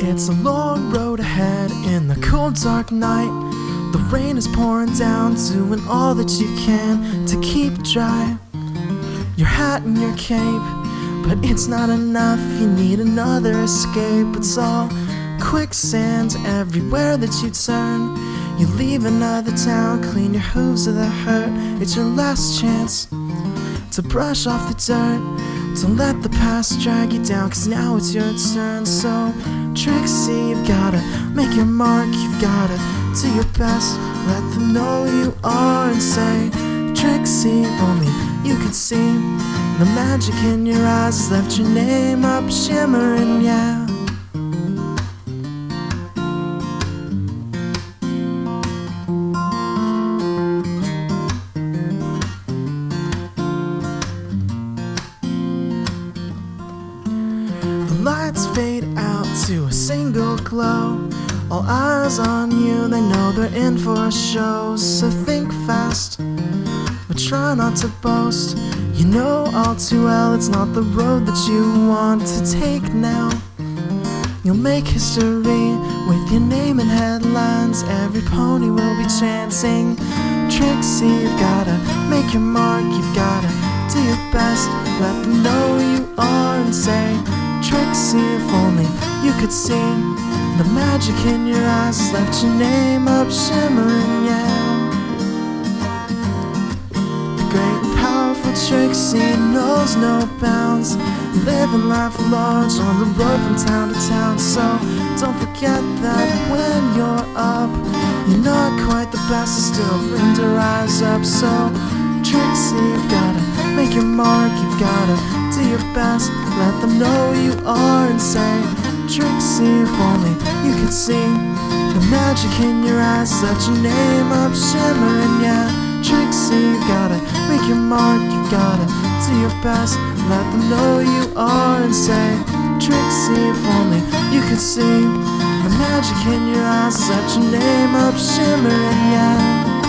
It's a long road ahead in the cool dark night. The rain is pouring down, doing all that you can to keep dry your hat and your cape, but it's not enough, you need another escape. It's all quicksand everywhere that you turn. You leave another town, clean your hooves of the hurt. It's your last chance to brush off the dirt. Don't let the past drag you down, 'cause now it's your turn. So Trixie, you've gotta make your mark, you've gotta do your best. Let them know you are and say, Trixie, if only you could see the magic in your eyes has left your name up shimmering, yeah. The lights fade out to a single glow. All eyes on you, they know they're in for a show. So think fast, but try not to boast. You know all too well it's not the road that you want to take now. You'll make history with your name in headlines. Every pony will be chanting, Trixie, you've gotta make your mark, you've gotta do your best. Let them know you are and say, Trixie, if only you could see the magic in your eyes has left your name up shimmering, yeah. The great and powerful Trixie knows no bounds, living life large on the road from town to town. So don't forget that when you're up, you're not quite the best, it's still room to rise up. So Trixie, you've gotta make your mark, you've gotta do your best. Let them know you are and say, Trixie, if only you could see the magic in your eyes, let your name up shimmering, yeah. Trixie, you gotta make your mark, you gotta do your best. Let them know you are and say, Trixie, if only you could see the magic in your eyes, let your name up shimmering, yeah.